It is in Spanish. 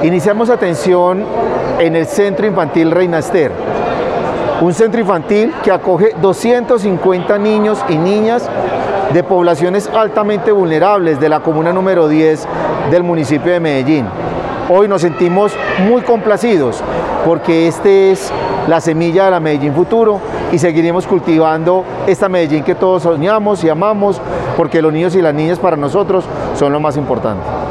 Iniciamos atención en el Centro Infantil Reina Esther, un centro infantil que acoge 250 niños y niñas de poblaciones altamente vulnerables de la comuna número 10 del municipio de Medellín. Hoy nos sentimos muy complacidos porque este es la semilla de la Medellín futuro y seguiremos cultivando esta Medellín que todos soñamos y amamos, porque los niños y las niñas para nosotros son lo más importante.